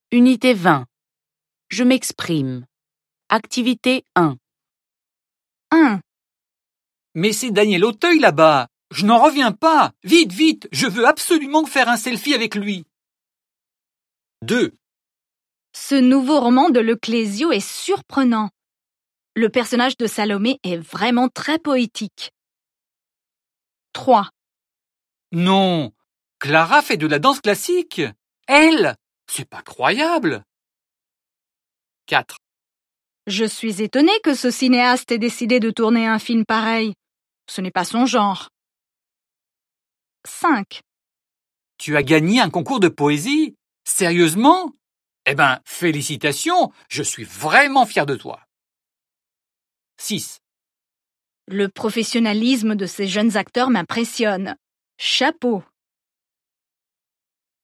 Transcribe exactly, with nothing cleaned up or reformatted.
Unité vingt. Je m'exprime. Activité un. un. Mais c'est Daniel Auteuil là-bas. Je n'en reviens pas. Vite, vite, je veux absolument faire un selfie avec lui. deux. Ce nouveau roman de Le Clésio est surprenant. Le personnage de Salomé est vraiment très poétique. trois. Non, Clara fait de la danse classique. Elle, c'est pas croyable. quatre. Je suis étonnée que ce cinéaste ait décidé de tourner un film pareil. Ce n'est pas son genre. cinq. Tu as gagné un concours de poésie? Sérieusement? Eh ben, félicitations, je suis vraiment fier de toi. six. Le professionnalisme de ces jeunes acteurs m'impressionne. Chapeau.